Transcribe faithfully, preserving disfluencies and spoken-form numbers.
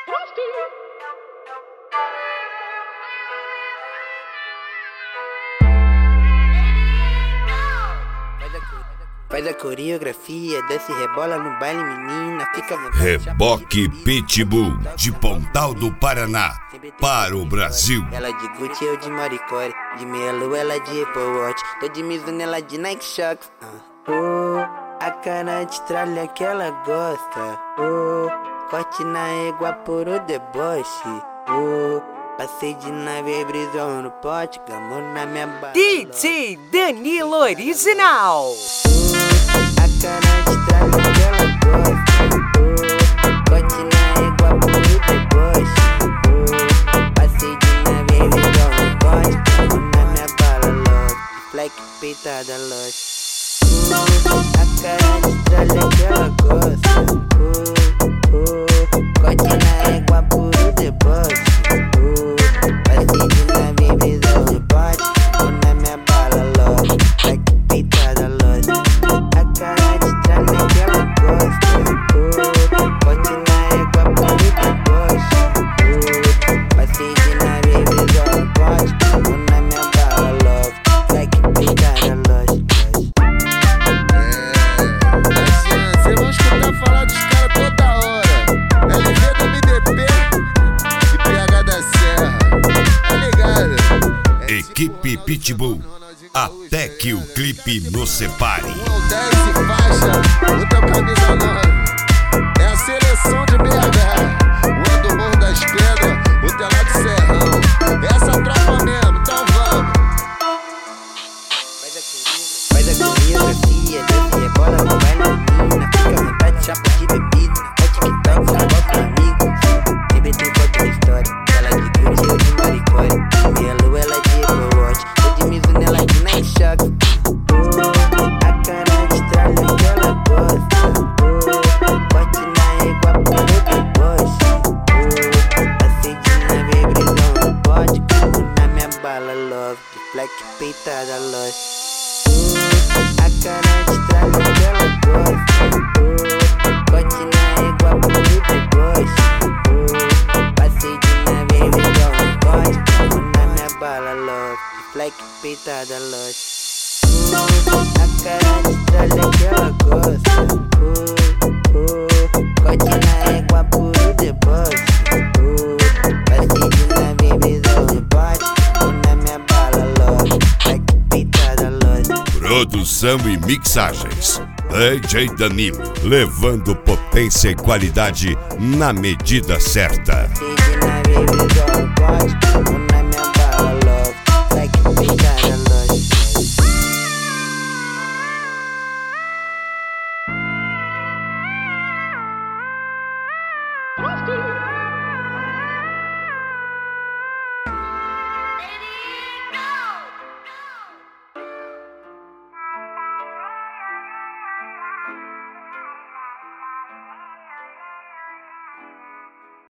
Faz a coreografia, desce e rebola no baile, menina, fica à vontade. Reboque Pitbull, de Pontal do Paraná, para o Brasil. Ela de Gucci, eu de Maricore, de Melo, ela de Apple Watch, tô de Mizuno, ela de Nike Shox. Uh. Oh, a cara de tralha que ela gosta. Oh, corte na égua por o deboche. Oh, passei de nave, brisou no pote, gamou na minha bala. D J Danilo Original. A cara de tralha que ela gosta. Oh, corte na égua por o deboche. Oh, passei de nave, brisou no pote, gamou na minha bala logo. Black peitada loja. A cara de tralha que ela gosta. Oh, oh, corte na égua por o deboche. Oh, passei de nave, brisou no pote, ou na minha bala logo. Black peitada loja. A cara de tralha que ela gosta. Oh, corte na égua por o deboche. Oh, passei de nave, brisou no pote, ou na minha bala logo. Black peitada loja. Falar dos caras toda hora. L G do M D P e P H da Serra. Tá ligado? Equipe Pitbull, até que o clipe nos separe. Um dez e faixa, outra camisa nove. É a seleção de B H. Um é do Morro das Pedras, outro é lá do Serrão. Essa tropa mesmo, então vamos. Faz a coreografia, desce e rebola no baile, menina, fica à vontade, chapa de bebida. É TikTok, só bota amigo. C B T conta uma história, ela de Gucci, eu de Maricore, Melo, ela de Apple Watch, eu de Mizuno, ela de Nike Shox. Oh, a cara de tralha que ela gosta. Oh, corte na égua por o deboche. Oh, passei de nave, brisão no pote, como na minha bala logo, de black peitada loja. A cara de tralha que ela gosta. Oh, corte na égua por o deboche. Oh, passei de nave, brisou no pote, como na minha bala logo, de black peitada loja. A cara de tralha que ela gosta. Oh, oh, corte na égua por o deboche. Oh, passei de nave, brisou no pote, como na minha bala logo, black peitada loja. Produção e mixagens, D J Danilo, levando potência e qualidade na medida certa. Passei de nave, brisou no pote.